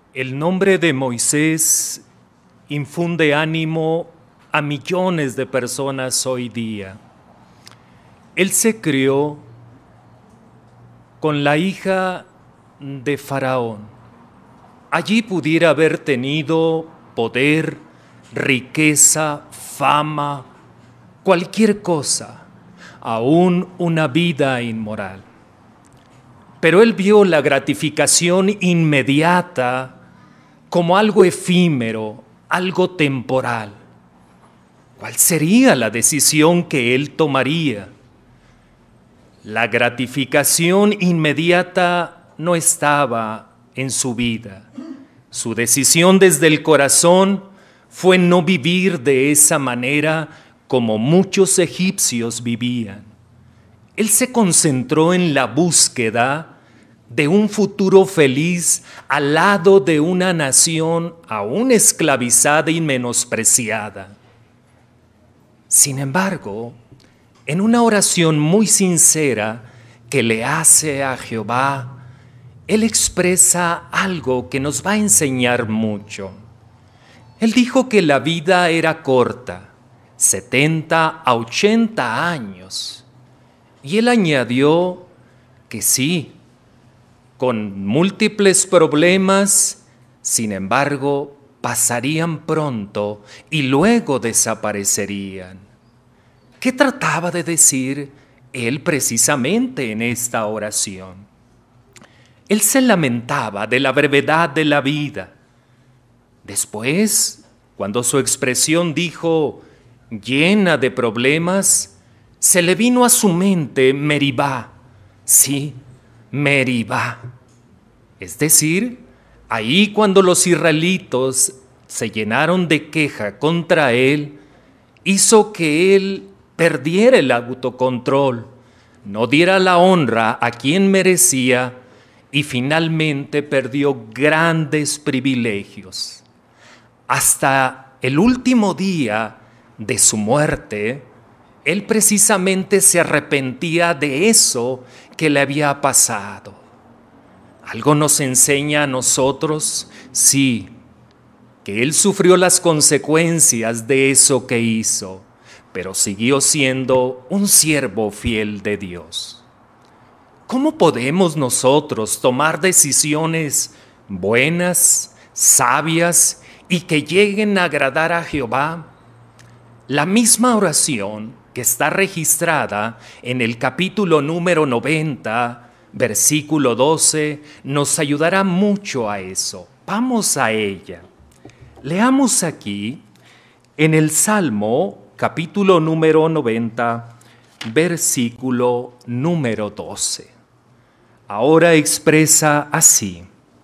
El nombre de Moisés infunde ánimo a millones de personas hoy día. Él se crió con la hija de Faraón. Allí pudiera haber tenido poder, riqueza, fama, cualquier cosa, aún una vida inmoral. Pero él vio la gratificación inmediata como algo efímero, algo temporal. ¿Cuál sería la decisión que él tomaría? La gratificación inmediata no estaba en su vida. Su decisión desde el corazón fue no vivir de esa manera como muchos egipcios vivían. Él se concentró en la búsqueda de un futuro feliz al lado de una nación aún esclavizada y menospreciada. Sin embargo, en una oración muy sincera que le hace a Jehová, él expresa algo que nos va a enseñar mucho. Él dijo que la vida era corta, 70 a 80 años. Y él añadió que sí, con múltiples problemas, sin embargo, pasarían pronto y luego desaparecerían. ¿Qué trataba de decir él precisamente en esta oración? Él se lamentaba de la brevedad de la vida. Después, cuando su expresión dijo llena de problemas, se le vino a su mente Meribá. Sí, Meribá. Es decir, ahí cuando los israelitas se llenaron de queja contra él, hizo que él perdiera el autocontrol, no diera la honra a quien merecía y finalmente perdió grandes privilegios. Hasta el último día de su muerte, él precisamente se arrepentía de eso que le había pasado. ¿Algo nos enseña a nosotros? Sí, que él sufrió las consecuencias de eso que hizo, pero siguió siendo un siervo fiel de Dios. ¿Cómo podemos nosotros tomar decisiones buenas, sabias y que lleguen a agradar a Jehová? La misma oración que está registrada en el capítulo número 90, versículo 12, nos ayudará mucho a eso. Vamos a ella. Leamos aquí en el Salmo, capítulo número 90, versículo número 12. Ahora expresa así: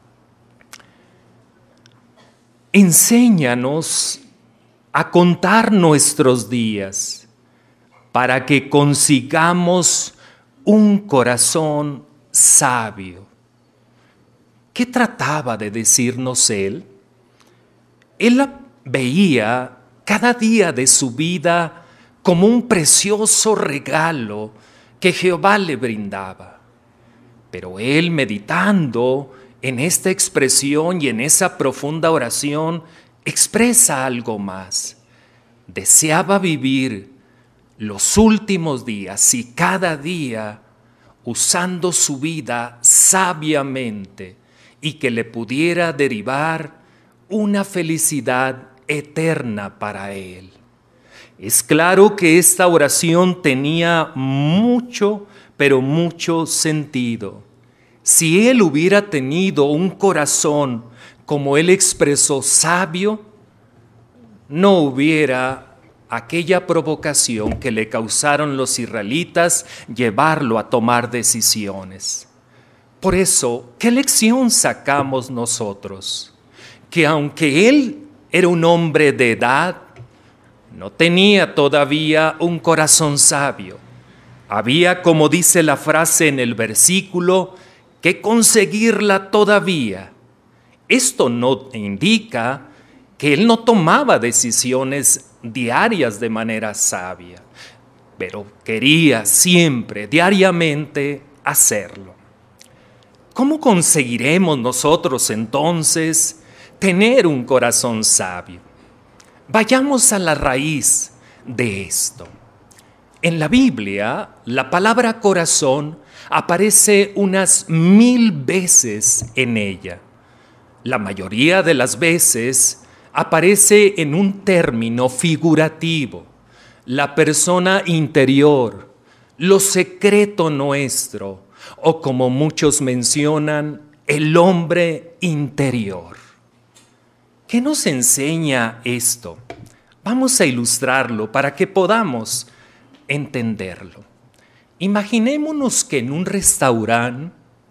enséñanos a contar nuestros días para que consigamos un corazón sabio. ¿Qué trataba de decirnos él? Él veía cada día de su vida como un precioso regalo que Jehová le brindaba. Pero él, meditando en esta expresión y en esa profunda oración, expresa algo más. Deseaba vivir los últimos días y cada día usando su vida sabiamente y que le pudiera derivar una felicidad eterna para él. Es claro que esta oración tenía mucho, pero mucho sentido. Si él hubiera tenido un corazón, como él expresó, sabio, no hubiera aquella provocación que le causaron los israelitas llevarlo a tomar decisiones. Por eso, ¿qué lección sacamos nosotros? Que aunque él era un hombre de edad, no tenía todavía un corazón sabio. Había, como dice la frase en el versículo, que conseguirla todavía. Esto no indica que él no tomaba decisiones diarias de manera sabia, pero quería siempre, diariamente, hacerlo. ¿Cómo conseguiremos nosotros entonces tener un corazón sabio? Vayamos a la raíz de esto. En la Biblia, la palabra corazón aparece unas 1000 veces en ella. La mayoría de las veces aparece en un término figurativo, la persona interior, lo secreto nuestro, o como muchos mencionan, el hombre interior. ¿Qué nos enseña esto? Vamos a ilustrarlo para que podamos entenderlo. Imaginémonos que en un restaurante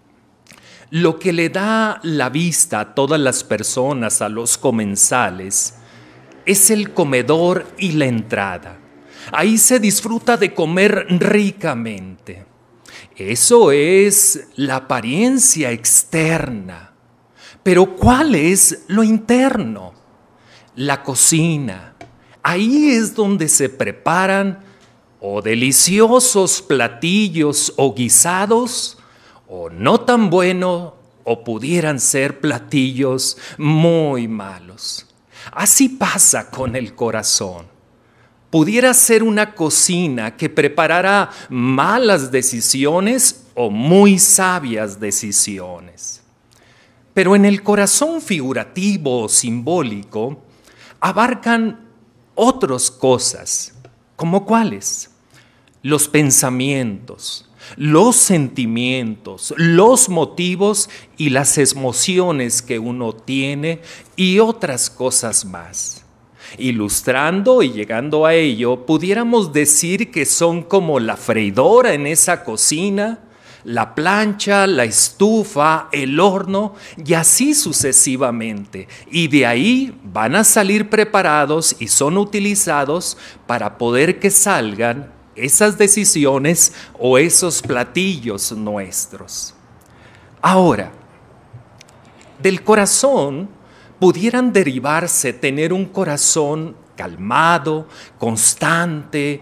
lo que le da la vista a todas las personas, a los comensales, es el comedor y la entrada. Ahí se disfruta de comer ricamente. Eso es la apariencia externa. Pero ¿cuál es lo interno? La cocina. Ahí es donde se preparan o deliciosos platillos o guisados, o no tan buenos, o pudieran ser platillos muy malos. Así pasa con el corazón. Pudiera ser una cocina que preparara malas decisiones o muy sabias decisiones. Pero en el corazón figurativo o simbólico abarcan otras cosas, ¿como cuáles? Los pensamientos, los sentimientos, los motivos y las emociones que uno tiene y otras cosas más. Ilustrando y llegando a ello, pudiéramos decir que son como la freidora en esa cocina, la plancha, la estufa, el horno y así sucesivamente. Y de ahí van a salir preparados y son utilizados para poder que salgan esas decisiones o esos platillos nuestros. Ahora, del corazón pudieran derivarse tener un corazón calmado, constante,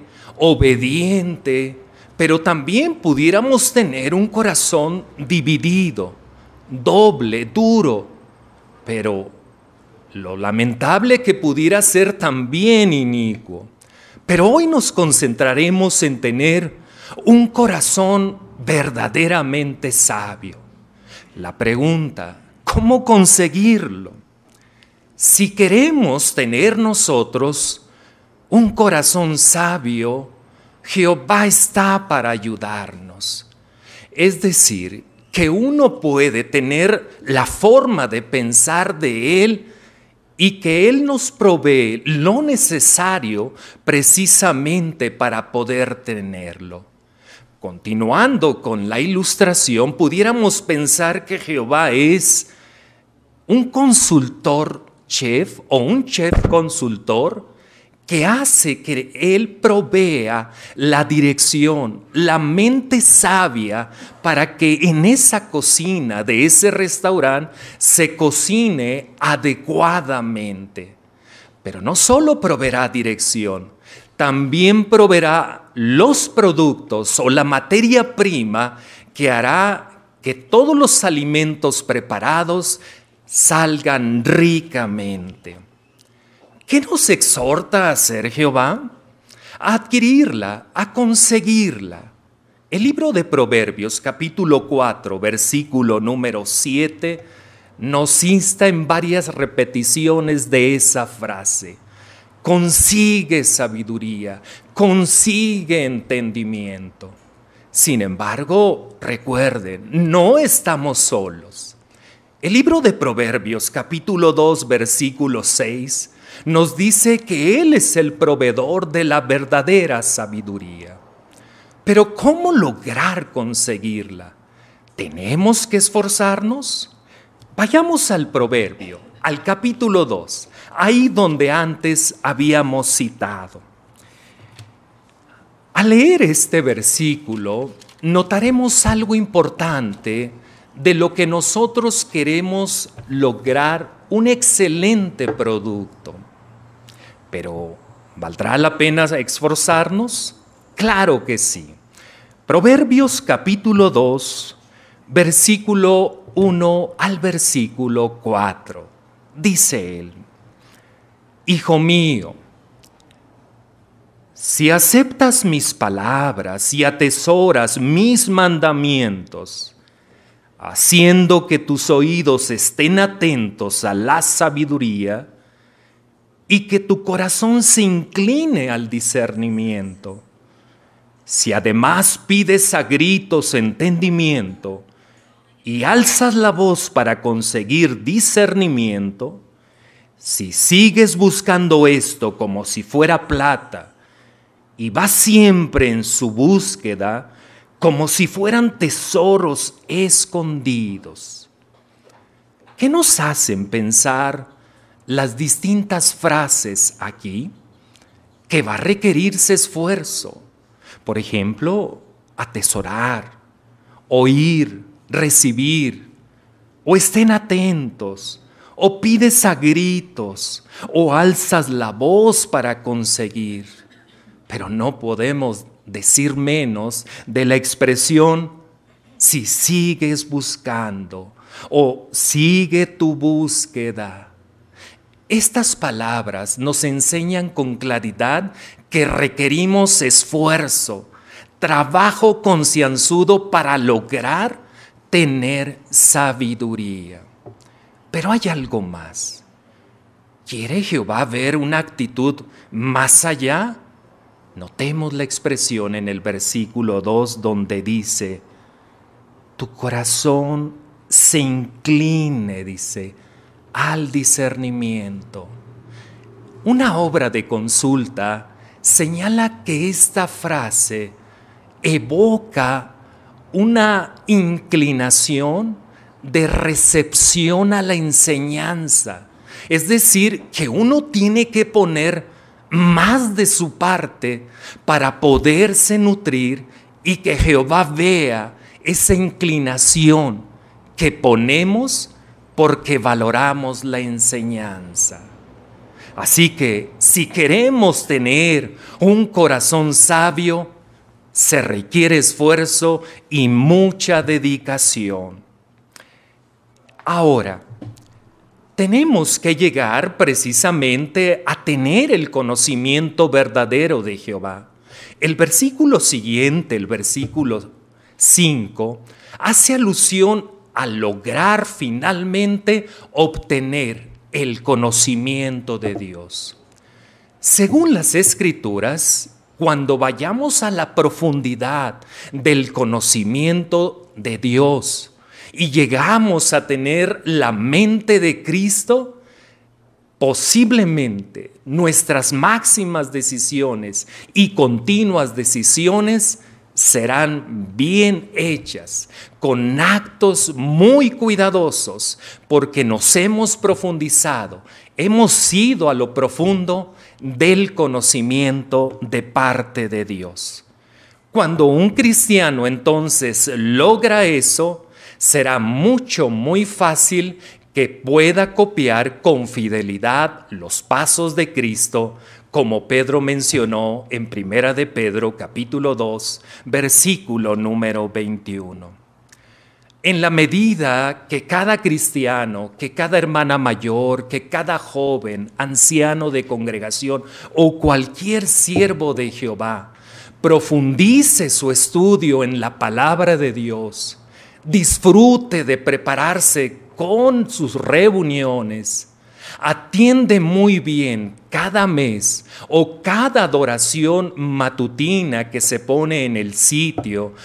obediente, pero también pudiéramos tener un corazón dividido, doble, duro, pero lo lamentable que pudiera ser también inicuo. Pero hoy nos concentraremos en tener un corazón verdaderamente sabio. La pregunta, ¿cómo conseguirlo? Si queremos tener nosotros un corazón sabio, Jehová está para ayudarnos. Es decir, que uno puede tener la forma de pensar de Él y que Él nos provee lo necesario precisamente para poder tenerlo. Continuando con la ilustración, pudiéramos pensar que Jehová es un consultor chef o un chef consultor que hace que Él provea la dirección, la mente sabia para que en esa cocina de ese restaurante se cocine adecuadamente. Pero no solo proveerá dirección, también proveerá los productos o la materia prima que hará que todos los alimentos preparados salgan ricamente. ¿Qué nos exhorta a hacer Jehová? A adquirirla, a conseguirla. El libro de Proverbios, capítulo 4, versículo número 7, nos insta en varias repeticiones de esa frase. Consigue sabiduría, consigue entendimiento. Sin embargo, recuerden, no estamos solos. El libro de Proverbios, capítulo 2, versículo 6, nos dice que Él es el proveedor de la verdadera sabiduría. Pero ¿cómo lograr conseguirla? ¿Tenemos que esforzarnos? Vayamos al Proverbio, al capítulo 2, ahí donde antes habíamos citado. Al leer este versículo, notaremos algo importante de lo que nosotros queremos lograr un excelente producto. Pero, ¿valdrá la pena esforzarnos? Claro que sí. Proverbios capítulo 2, versículo 1 al versículo 4. Dice él: Hijo mío, si aceptas mis palabras y atesoras mis mandamientos, haciendo que tus oídos estén atentos a la sabiduría y que tu corazón se incline al discernimiento, si además pides a gritos entendimiento y alzas la voz para conseguir discernimiento, si sigues buscando esto como si fuera plata y vas siempre en su búsqueda como si fueran tesoros escondidos. ¿Qué nos hacen pensar las distintas frases aquí? Que va a requerirse esfuerzo. Por ejemplo, atesorar, oír, recibir, o estén atentos, o pides a gritos, o alzas la voz para conseguir. Pero no podemos decir menos de la expresión si sigues buscando o sigue tu búsqueda. Estas palabras nos enseñan con claridad que requerimos esfuerzo, trabajo concienzudo para lograr tener sabiduría. Pero hay algo más. ¿Quiere Jehová ver una actitud más allá? Notemos la expresión en el versículo 2 donde dice: tu corazón se incline, dice, al discernimiento. Una obra de consulta señala que esta frase evoca una inclinación de recepción a la enseñanza. Es decir, que uno tiene que poner más de su parte para poderse nutrir y que Jehová vea esa inclinación que ponemos porque valoramos la enseñanza. Así que si queremos tener un corazón sabio, se requiere esfuerzo y mucha dedicación. Ahora, tenemos que llegar precisamente a tener el conocimiento verdadero de Jehová. El versículo siguiente, el versículo 5, hace alusión a lograr finalmente obtener el conocimiento de Dios. Según las Escrituras, cuando vayamos a la profundidad del conocimiento de Dios y llegamos a tener la mente de Cristo, posiblemente nuestras máximas decisiones y continuas decisiones serán bien hechas, con actos muy cuidadosos, porque nos hemos profundizado, hemos ido a lo profundo del conocimiento de parte de Dios. Cuando un cristiano entonces logra eso, será muy fácil que pueda copiar con fidelidad los pasos de Cristo, como Pedro mencionó en 1 de Pedro capítulo 2, versículo número 21. En la medida que cada cristiano, que cada hermana mayor, que cada joven, anciano de congregación o cualquier siervo de Jehová profundice su estudio en la palabra de Dios, disfrute de prepararse con sus reuniones, atiende muy bien cada mes o cada adoración matutina que se pone en el sitio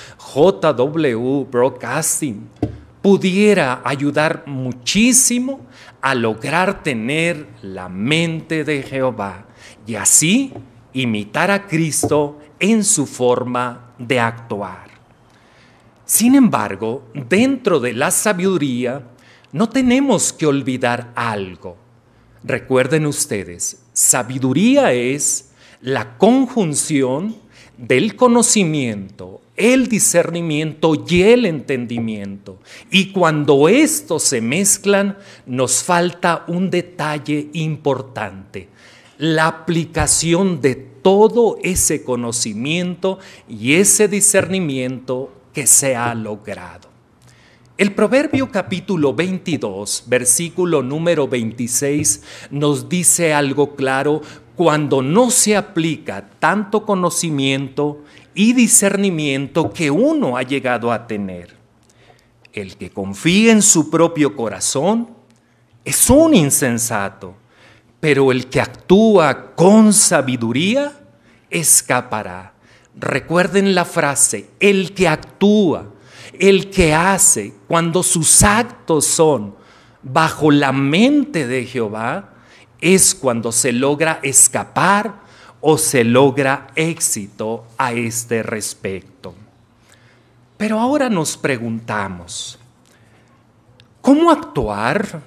JW Broadcasting, pudiera ayudar muchísimo a lograr tener la mente de Jehová y así imitar a Cristo en su forma de actuar. Sin embargo, dentro de la sabiduría no tenemos que olvidar algo. Recuerden ustedes, sabiduría es la conjunción del conocimiento, el discernimiento y el entendimiento. Y cuando estos se mezclan, nos falta un detalle importante: la aplicación de todo ese conocimiento y ese discernimiento que se ha logrado. El Proverbio capítulo 22, versículo número 26, nos dice algo claro cuando no se aplica tanto conocimiento y discernimiento que uno ha llegado a tener. El que confía en su propio corazón es un insensato, pero el que actúa con sabiduría escapará. Recuerden la frase, el que actúa, el que hace, cuando sus actos son bajo la mente de Jehová, es cuando se logra escapar o se logra éxito a este respecto. Pero ahora nos preguntamos, ¿cómo actuar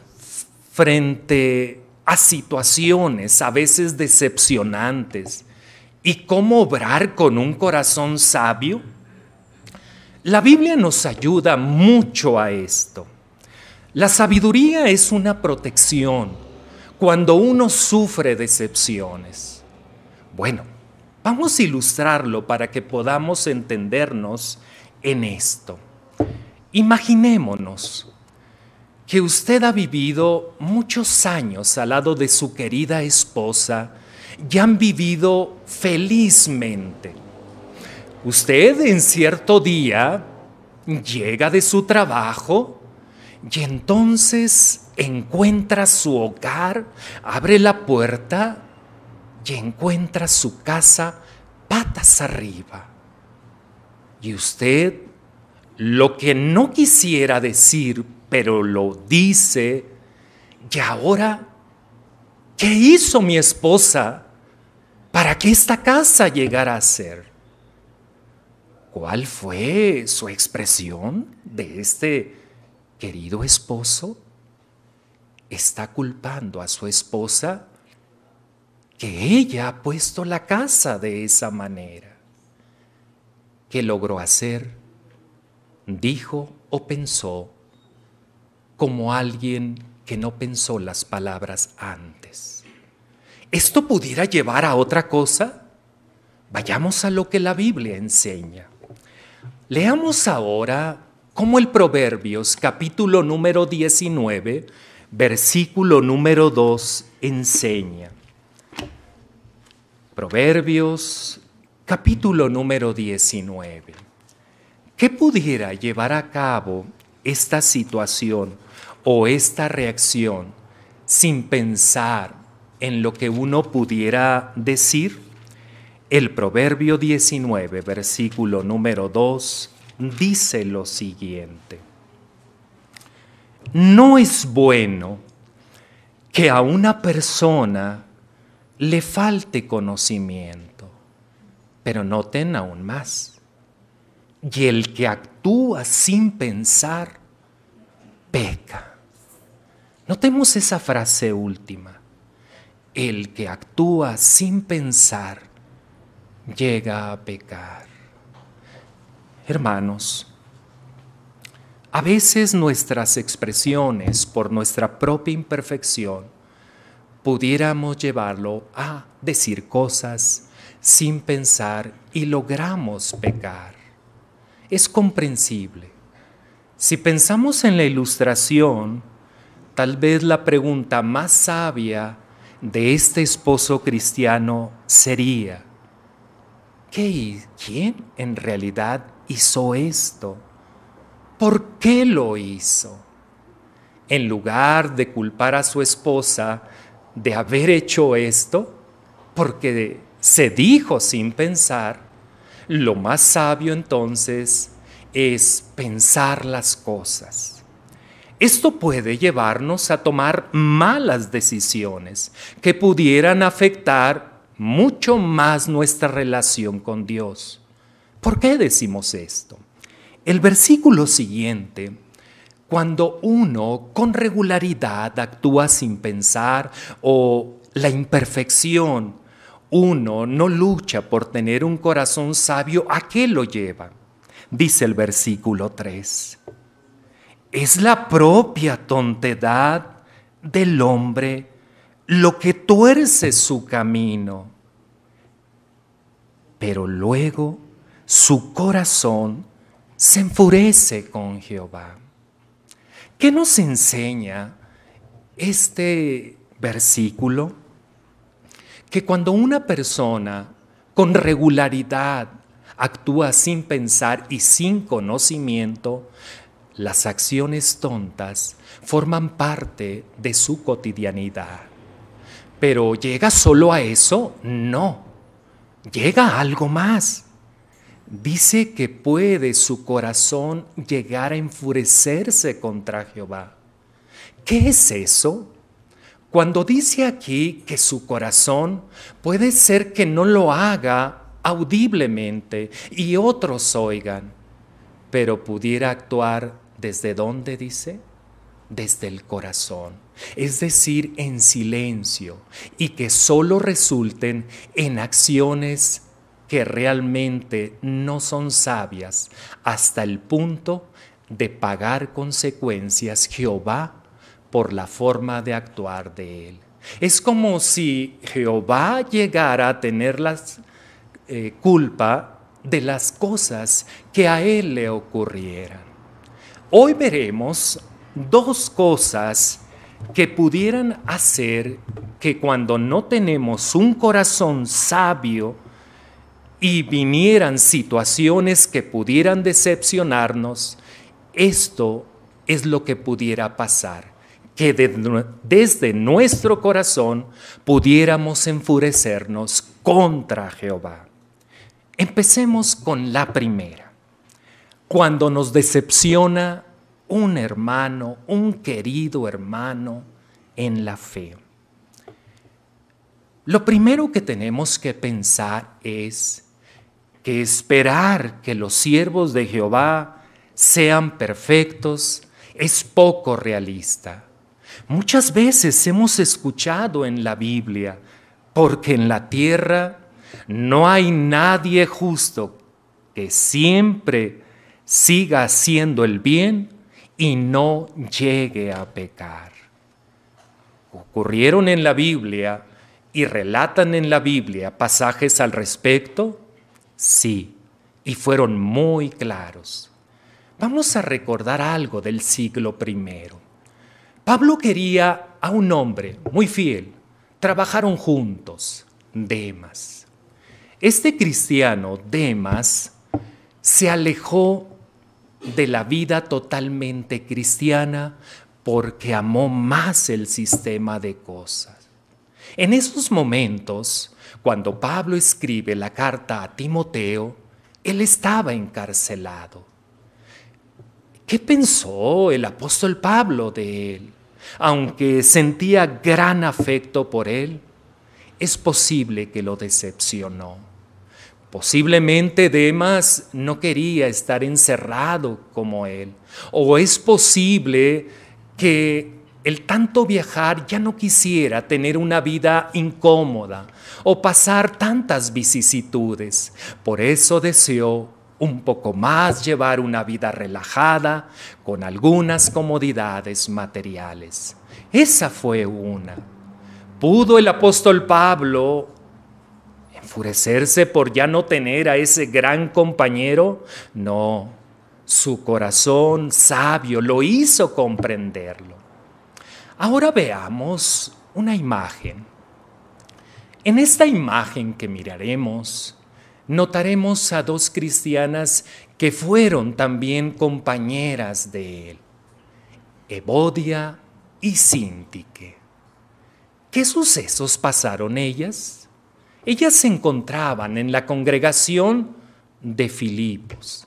frente a situaciones a veces decepcionantes y cómo obrar con un corazón sabio? La Biblia nos ayuda mucho a esto. La sabiduría es una protección cuando uno sufre decepciones. Bueno, vamos a ilustrarlo para que podamos entendernos en esto. Imaginémonos que usted ha vivido muchos años al lado de su querida esposa y han vivido felizmente. Usted en cierto día llega de su trabajo y entonces encuentra su hogar, abre la puerta y encuentra su casa patas arriba. Y usted, lo que no quisiera decir, pero lo dice, y ahora, ¿qué hizo mi esposa para que esta casa llegara a ser? ¿Cuál fue su expresión de este querido esposo? Está culpando a su esposa que ella ha puesto la casa de esa manera. ¿Qué logró hacer? Dijo o pensó como alguien que no pensó las palabras antes. ¿Esto pudiera llevar a otra cosa? Vayamos a lo que la Biblia enseña. Leamos ahora cómo el Proverbios capítulo número 19, versículo número 2 enseña. Proverbios capítulo número 19. ¿Qué pudiera llevar a cabo esta situación o esta reacción sin pensar en lo que uno pudiera decir? El Proverbio 19, versículo número 2, dice lo siguiente. No es bueno que a una persona le falte conocimiento, pero noten aún más. Y el que actúa sin pensar, peca. Notemos esa frase última. El que actúa sin pensar, llega a pecar. Hermanos, a veces nuestras expresiones por nuestra propia imperfección pudiéramos llevarlo a decir cosas sin pensar y logramos pecar. Es comprensible. Si pensamos en la ilustración, tal vez la pregunta más sabia de este esposo cristiano sería: ¿quién en realidad hizo esto? ¿Por qué lo hizo? En lugar de culpar a su esposa de haber hecho esto, porque se dijo sin pensar, lo más sabio entonces es pensar las cosas. Esto puede llevarnos a tomar malas decisiones que pudieran afectar mucho más nuestra relación con Dios. ¿Por qué decimos esto? El versículo siguiente, cuando uno con regularidad actúa sin pensar o la imperfección, uno no lucha por tener un corazón sabio, ¿a qué lo lleva? Dice el versículo 3. Es la propia tontedad del hombre lo que tuerce su camino, pero luego su corazón se enfurece con Jehová. ¿Qué nos enseña este versículo? Que cuando una persona con regularidad actúa sin pensar y sin conocimiento, las acciones tontas forman parte de su cotidianidad. Pero ¿llega solo a eso? No, llega a algo más. Dice que puede su corazón llegar a enfurecerse contra Jehová. ¿Qué es eso? Cuando dice aquí que su corazón, puede ser que no lo haga audiblemente y otros oigan, pero pudiera actuar ¿desde dónde dice? Desde el corazón, es decir, en silencio, y que solo resulten en acciones que realmente no son sabias hasta el punto de pagar consecuencias Jehová por la forma de actuar de él. Es como si Jehová llegara a tener la culpa de las cosas que a él le ocurrieran. Hoy veremos dos cosas que pudieran hacer que cuando no tenemos un corazón sabio y vinieran situaciones que pudieran decepcionarnos, esto es lo que pudiera pasar, que desde nuestro corazón pudiéramos enfurecernos contra Jehová. Empecemos con la primera. Cuando nos decepciona un hermano, un querido hermano en la fe. Lo primero que tenemos que pensar es que esperar que los siervos de Jehová sean perfectos es poco realista. Muchas veces hemos escuchado en la Biblia, porque en la tierra no hay nadie justo que siempre siga haciendo el bien y no llegue a pecar. ¿Ocurrieron en la Biblia y relatan en la Biblia pasajes al respecto? Sí, y fueron muy claros. Vamos a recordar algo del siglo I. Pablo quería a un hombre muy fiel. Trabajaron juntos, Demas. Este cristiano, Demas, se alejó de la vida totalmente cristiana porque amó más el sistema de cosas. En esos momentos, cuando Pablo escribe la carta a Timoteo, él estaba encarcelado. ¿Qué pensó el apóstol Pablo de él? Aunque sentía gran afecto por él, es posible que lo decepcionó. Posiblemente Demas no quería estar encerrado como él. O es posible que el tanto viajar ya no quisiera tener una vida incómoda o pasar tantas vicisitudes. Por eso deseó un poco más llevar una vida relajada con algunas comodidades materiales. Esa fue una. ¿Pudo el apóstol Pablo enfurecerse por ya no tener a ese gran compañero? No, su corazón sabio lo hizo comprenderlo. Ahora veamos una imagen. En esta imagen que miraremos, notaremos a dos cristianas que fueron también compañeras de él, Evodia y Síntique. ¿Qué sucesos pasaron ellas? Ellas se encontraban en la congregación de Filipos.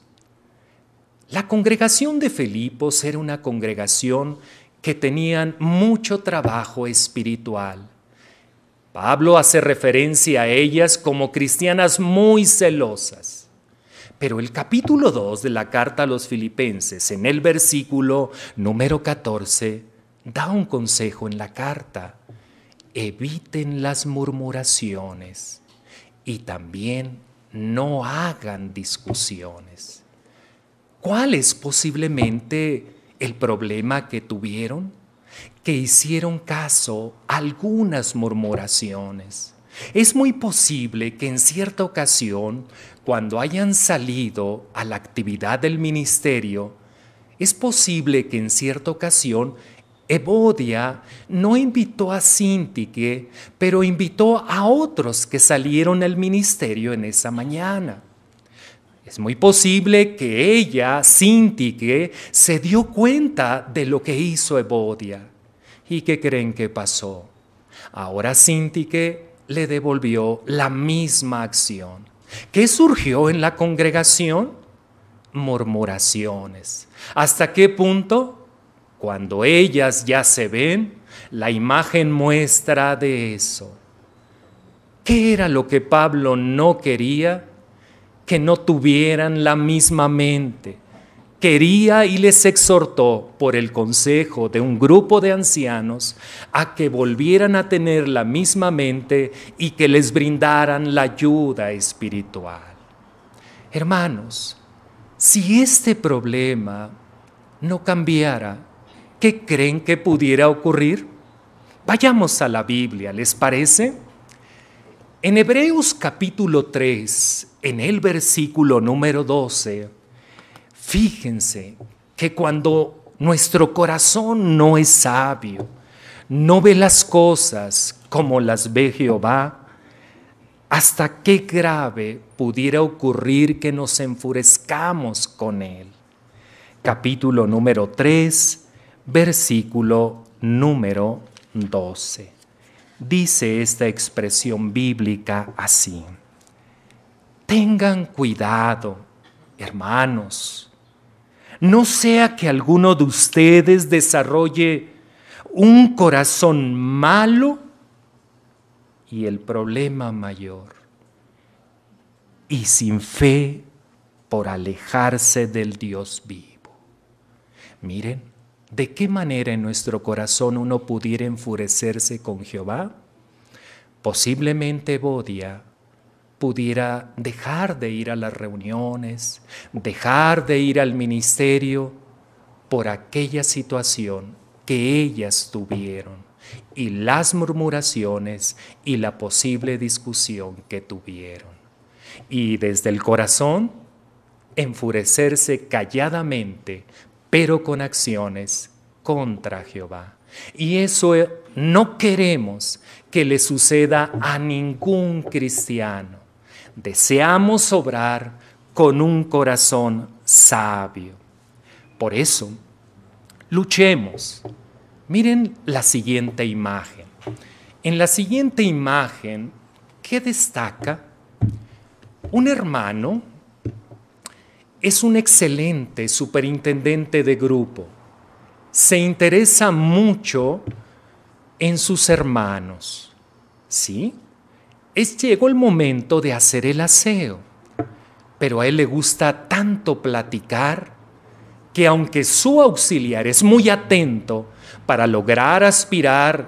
La congregación de Filipos era una congregación que tenían mucho trabajo espiritual. Pablo hace referencia a ellas como cristianas muy celosas. Pero el capítulo 2 de la carta a los Filipenses, en el versículo número 14, da un consejo en la carta. Eviten las murmuraciones y también no hagan discusiones. ¿Cuál es posiblemente el problema que tuvieron? Que hicieron caso a algunas murmuraciones. Es muy posible que en cierta ocasión, cuando hayan salido a la actividad del ministerio, Es posible que en cierta ocasión Evodia no invitó a Síntique, pero invitó a otros que salieron al ministerio en esa mañana. Es muy posible que ella, Síntique, se dio cuenta de lo que hizo Evodia. ¿Y qué creen que pasó? Ahora Síntique le devolvió la misma acción. ¿Qué surgió en la congregación? Murmuraciones. ¿Hasta qué punto? Cuando ellas ya se ven, la imagen muestra de eso. ¿Qué era lo que Pablo no quería? Que no tuvieran la misma mente. Quería y les exhortó por el consejo de un grupo de ancianos a que volvieran a tener la misma mente y que les brindaran la ayuda espiritual. Hermanos, si este problema no cambiara, ¿qué creen que pudiera ocurrir? Vayamos a la Biblia, ¿les parece? En Hebreos capítulo 3, en el versículo número 12, fíjense que cuando nuestro corazón no es sabio, no ve las cosas como las ve Jehová, hasta qué grave pudiera ocurrir que nos enfurezcamos con Él. Capítulo número 3, versículo número 12. Dice esta expresión bíblica así: tengan cuidado, hermanos, no sea que alguno de ustedes desarrolle un corazón malo y el problema mayor, y sin fe por alejarse del Dios vivo. Miren, ¿de qué manera en nuestro corazón uno pudiera enfurecerse con Jehová? Posiblemente Evodia pudiera dejar de ir a las reuniones, dejar de ir al ministerio por aquella situación que ellas tuvieron y las murmuraciones y la posible discusión que tuvieron. Y desde el corazón, enfurecerse calladamente, pero con acciones contra Jehová. Y eso no queremos que le suceda a ningún cristiano. Deseamos obrar con un corazón sabio. Por eso, luchemos. Miren la siguiente imagen. En la siguiente imagen, ¿qué destaca? Un hermano es un excelente superintendente de grupo. Se interesa mucho en sus hermanos. ¿Sí? Llegó el momento de hacer el aseo, pero a él le gusta tanto platicar que aunque su auxiliar es muy atento para lograr aspirar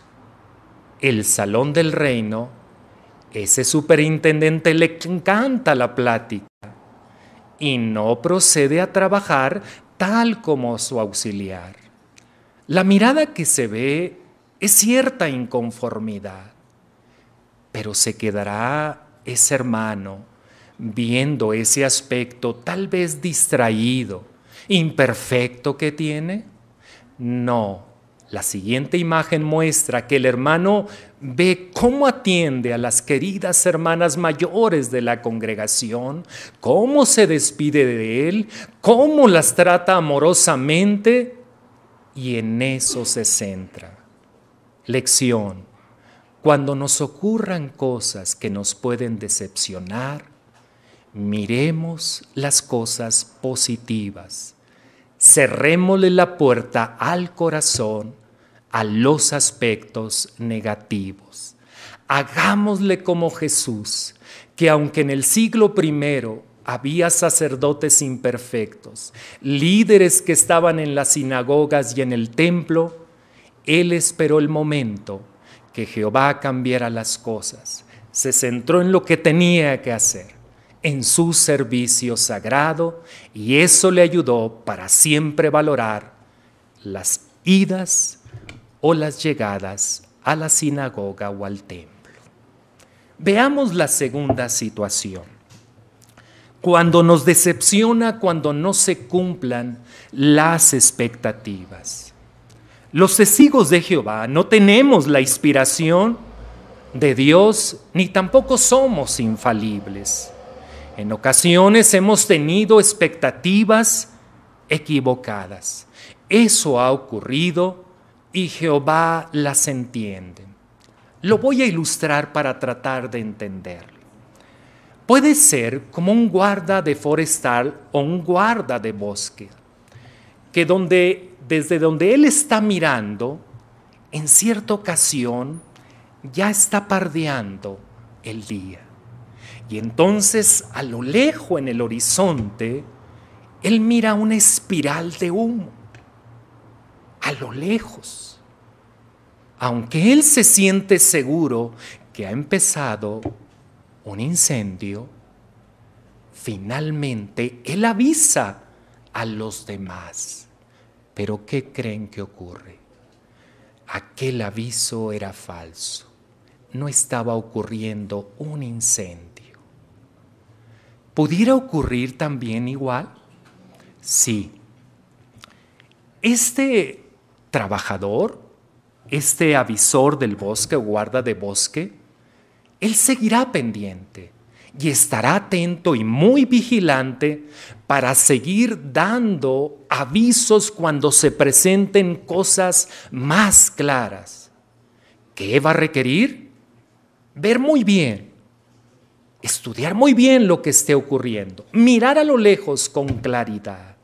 el salón del reino, ese superintendente le encanta la plática y no procede a trabajar tal como su auxiliar. La mirada que se ve es cierta inconformidad, pero se quedará ese hermano viendo ese aspecto tal vez distraído, imperfecto que tiene. No, la siguiente imagen muestra que el hermano ve cómo atiende a las queridas hermanas mayores de la congregación, cómo se despide de él, cómo las trata amorosamente, y en eso se centra. Lección: cuando nos ocurran cosas que nos pueden decepcionar, miremos las cosas positivas. Cerrémosle la puerta al corazón a los aspectos negativos. Hagámosle como Jesús, que aunque en el siglo I había sacerdotes imperfectos, líderes que estaban en las sinagogas y en el templo, él esperó el momento que Jehová cambiara las cosas. Se centró en lo que tenía que hacer, en su servicio sagrado, y eso le ayudó para siempre valorar las idas o las llegadas a la sinagoga o al templo. Veamos la segunda situación. cuando nos decepciona, cuando no se cumplan las expectativas. Los testigos de Jehová no tenemos la inspiración de Dios, ni tampoco somos infalibles. En ocasiones hemos tenido expectativas equivocadas. Eso ha ocurrido y Jehová las entiende. Lo voy a ilustrar para tratar de entenderlo. Puede ser como un guarda de forestal o un guarda de bosque, que desde donde él está mirando, en cierta ocasión ya está pardeando el día. Y entonces a lo lejos en el horizonte, él mira una espiral de humo. A lo lejos. Aunque él se siente seguro que ha empezado un incendio, finalmente él avisa a los demás. Pero ¿qué creen que ocurre? Aquel aviso era falso. No estaba ocurriendo un incendio. ¿Pudiera ocurrir también igual? Sí. Este trabajador, este avisor del bosque o guarda de bosque, él seguirá pendiente y estará atento y muy vigilante para seguir dando avisos cuando se presenten cosas más claras. ¿Qué va a requerir? Ver muy bien, estudiar muy bien lo que esté ocurriendo, mirar a lo lejos con claridad.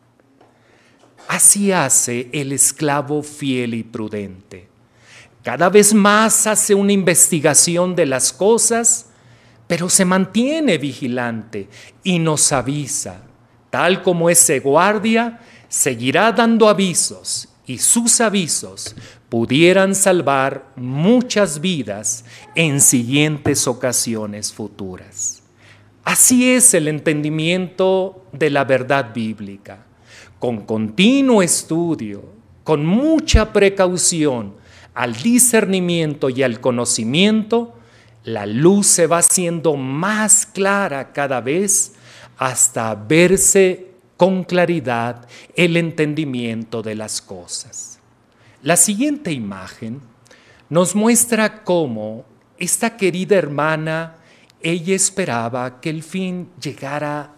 Así hace el esclavo fiel y prudente. Cada vez más hace una investigación de las cosas, pero se mantiene vigilante y nos avisa. Tal como ese guardia, seguirá dando avisos y sus avisos pudieran salvar muchas vidas en siguientes ocasiones futuras. Así es el entendimiento de la verdad bíblica. Con continuo estudio, con mucha precaución, al discernimiento y al conocimiento, la luz se va haciendo más clara cada vez hasta verse con claridad el entendimiento de las cosas. La siguiente imagen nos muestra cómo esta querida hermana, ella esperaba que el fin llegara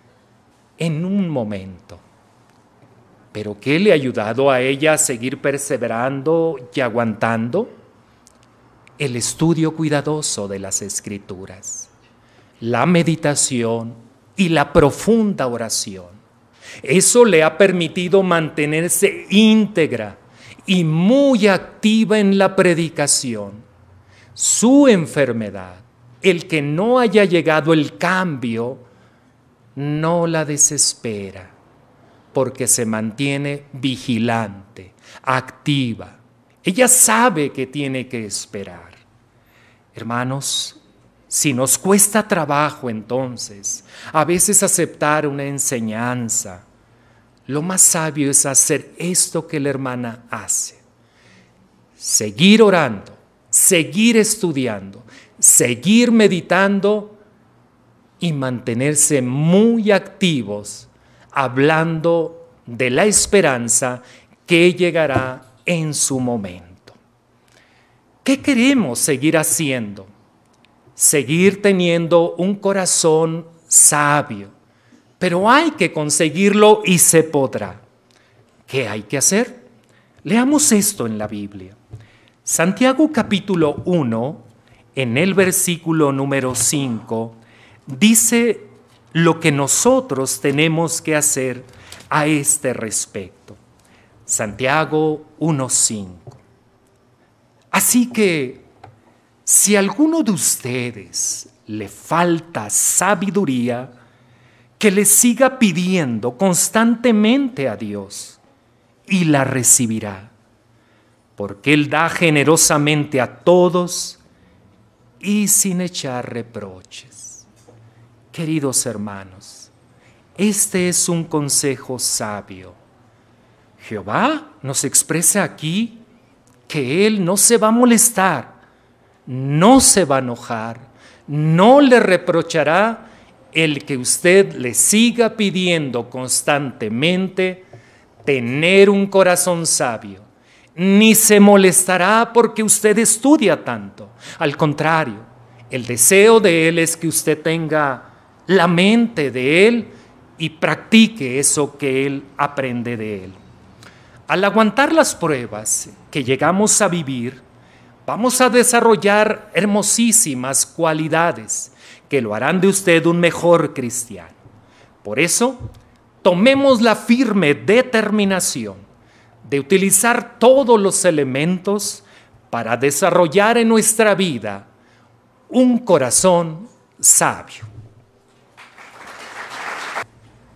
en un momento. ¿Pero qué le ha ayudado a ella a seguir perseverando y aguantando? El estudio cuidadoso de las Escrituras, la meditación y la profunda oración. Eso le ha permitido mantenerse íntegra y muy activa en la predicación. Su enfermedad, el que no haya llegado el cambio, no la desespera, porque se mantiene vigilante, activa. Ella sabe que tiene que esperar. Hermanos, si nos cuesta trabajo entonces, a veces aceptar una enseñanza, lo más sabio es hacer esto que la hermana hace. Seguir orando, seguir estudiando, seguir meditando y mantenerse muy activos, hablando de la esperanza que llegará en su momento. ¿Qué queremos seguir haciendo? Seguir teniendo un corazón sabio, pero hay que conseguirlo y se podrá. ¿Qué hay que hacer? Leamos esto en la Biblia. Santiago capítulo 1, en el versículo número 5, dice lo que nosotros tenemos que hacer a este respecto. Santiago 1:5. Así que, si a alguno de ustedes le falta sabiduría, que le siga pidiendo constantemente a Dios y la recibirá, porque Él da generosamente a todos y sin echar reproches. Queridos hermanos, este es un consejo sabio. Jehová nos expresa aquí que Él no se va a molestar, no se va a enojar, no le reprochará el que usted le siga pidiendo constantemente tener un corazón sabio. Ni se molestará porque usted estudia tanto. Al contrario, el deseo de Él es que usted tenga la mente de Él y practique eso que Él aprende de Él. Al aguantar las pruebas que llegamos a vivir, vamos a desarrollar hermosísimas cualidades que lo harán de usted un mejor cristiano. Por eso, tomemos la firme determinación de utilizar todos los elementos para desarrollar en nuestra vida un corazón sabio.